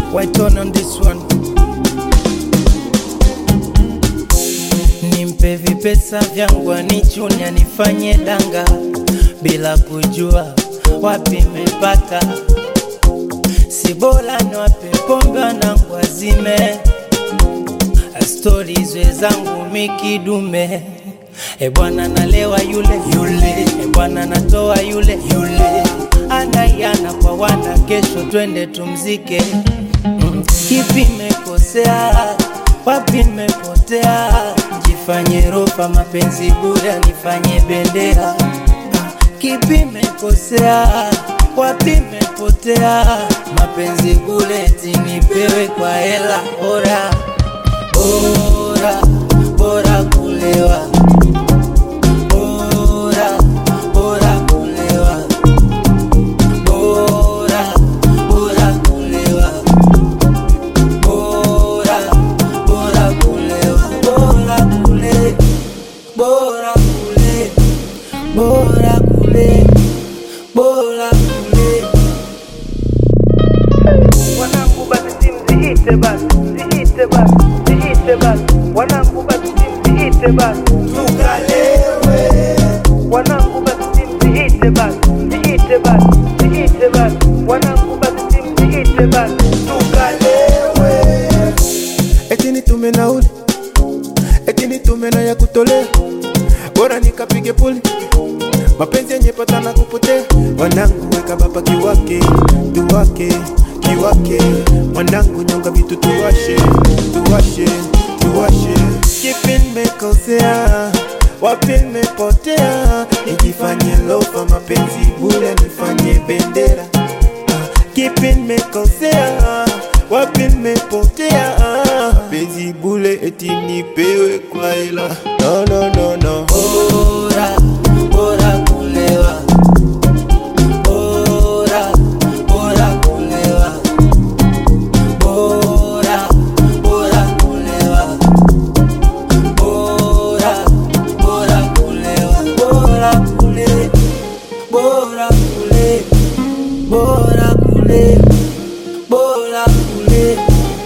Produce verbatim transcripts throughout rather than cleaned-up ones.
White on on this one. Nimpe vipesa vyangu anichunya nifanye danga bila kujua wapi mepata. Si bora niwape pombe wanangu wazime, stories wezangu mikidume. E bwana nalewa yule yule, e bwana natoa yule yule. Anayana kwa wana kesho twende tumzike. mm. Kipi mekosea, wapi mepotea? Jifanye rofa mapenzi bure nifanye bendera. Kipi mekosea, wapi mepotea? Mapenzi bure tinipewe kwa hela. Bora, bora, bora kulewa. Bora, bora kulewa. Bora, bora kulewa. Bora, bora kulewa. Bora kule, bora kule. Bora kule, bora kule. Wanangu basi simziite basi, ziite basi, ziite basi. Wanangu basi simziite basi, tukalewe. wanangu basi simziite basi, ziite basi, ziite basi. Wanangu basi simziite basi, tukalewe. Eti nitume nauli, eti nitume na ya kutolea. Bora nikapige puli, mapenzi yenye pata na kupotea. Wanangu weka baba kiwake, tuwake, kiwake. Wanangu nyonga vitu tuwashe, tuwashe, tuwashe. Kipi nimekosea, wapi nimepotea? Nijifanye lofa mapenzi bure nifanye bendera. Kipi nimekosea, wapi nimepotea? Mapenzi bure eti nipewe kwa hela. No no no no. Bora, bora kulewa. Bora, bora kulewa. Bora, bora kulewa. Bora, bora kulewa. Bora kule, bora kule. Bora kule, bora kule.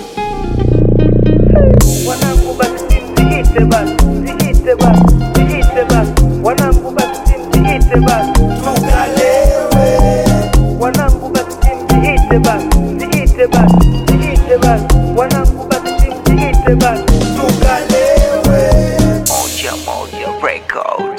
wanangu basi simziite basi, ziite basi, ziite basi. Wanangu basi simziite basi, Tukalewe. wanangu basi simziite basi, ziite basi, ziite basi. Wanangu basi simziite basi. Tukalewe. Moja Moja Record.